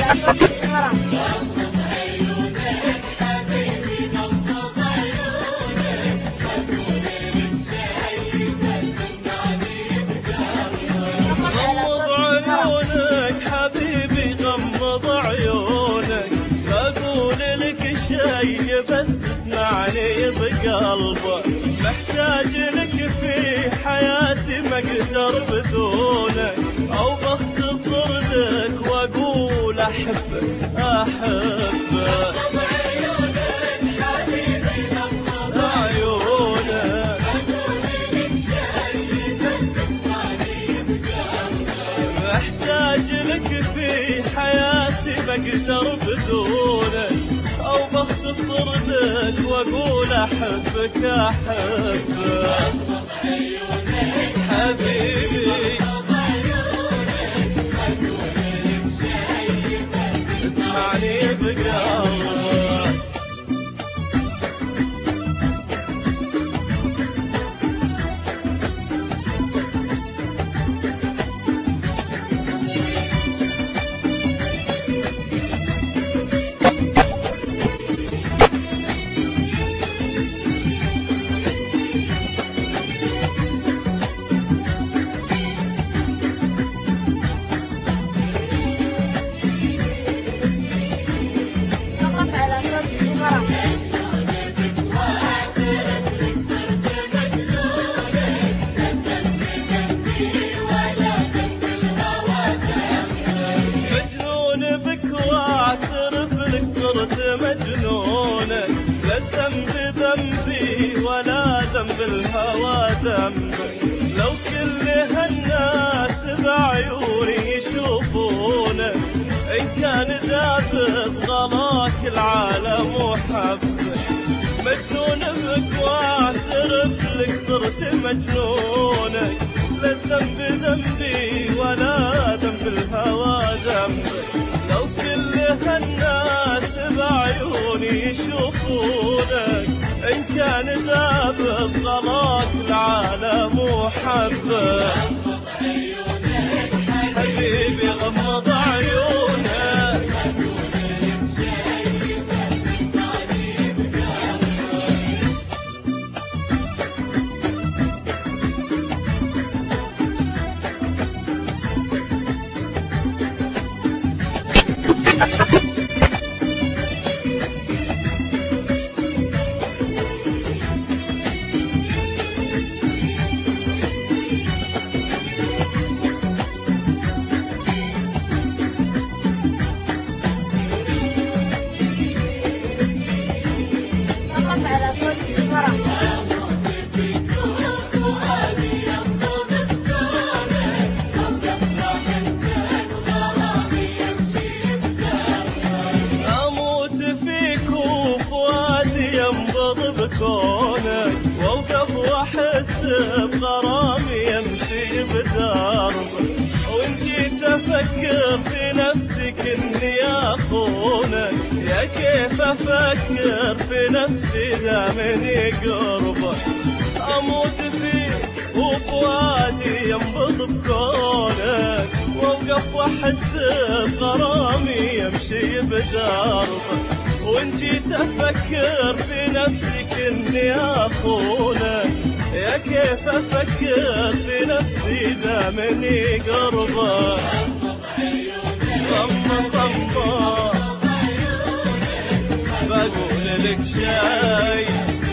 بس اسمعني بقلبك، محتاج لك في حياتي ما اقدر بدونك، او بختصر لك واقول احبك احبك. عيونك حبيبي غمض عيونك، اقول لك شي بس اسمعني بقلبك، محتاج لك في حياتي ما اقدر بدونك، أو بختصر لك وأقول أحبك أحبك. غمض عيونك حبيبي غمض عيونك، أقول لك شي بس اسمعني بقلبك. صرت مجنونك، لا الذنب ذنبي ولا ذنب الهوى ذنبك، لو كل هالناس بعيوني يشوفونك، إن كان ذابت غلاك العالم وحبك، مجنون بك واعترف لك صرت مجنونك، لا الذنب ذنبي ولا ذنب الهوى ذنبك، لو كل هالناس بعيوني يشوفونك، إن كان ذابت غلاك العالم وحبك. غمض عيونك حبيبي غمض عيونك، أقول لك شي بس اسمعني بقلبك. بكونك واوقف واحس بغرامي يمشي بدربك، وان جيت افكر في نفسي كني اخونك، يا كيف افكر في نفسي دامني قربك، اموت فيك وفؤادي ينبض بكونك، واوقف واحس بغرامي يمشي بدربك، وان جيت افكر في نفسي كني اخونك، يا كيف افكر في نفسي دامني قربك. غمض غمض عيونك بقول لك شي.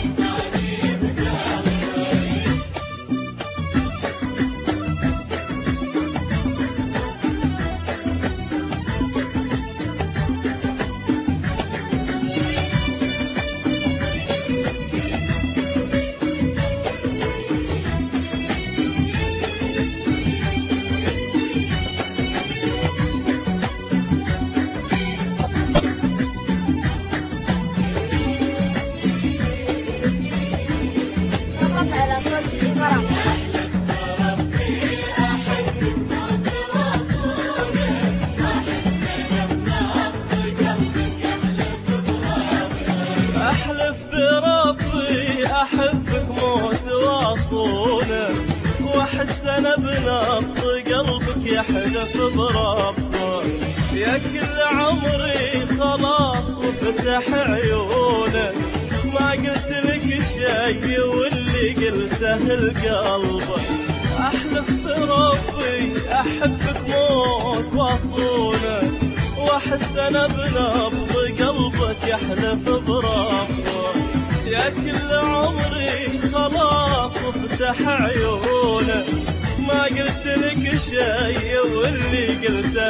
أحبك موت واصونك، وأحس أنا بنبض قلبك يحلف بربك، يا يا كل عمري خلاص وفتح عيونك، ما قلت لك شي واللي قلته لقلبك. احلف بربي احبك موت واصونك، واحس انا بنبض قلبك يحلف بربك. يا كل عمري خلاص وفتح عيونك، ما قلت لك شي واللي قلته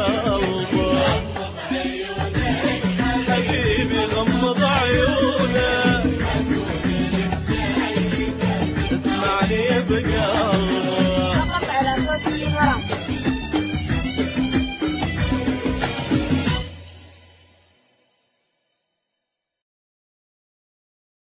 لقلبك. حبيبي غمض عيونك